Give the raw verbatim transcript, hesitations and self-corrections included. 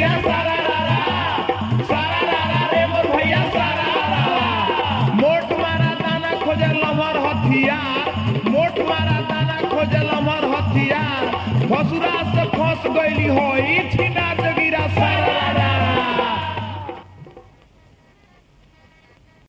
भैया सारा रारा सारा रारा रे मोर भैया सारा रारा मोट मारा दाना खोजे लमर हथियार मोट मारा दाना खोजे लमर हथियार भसुरा से फंस गईली होई छिना जगीरा सारा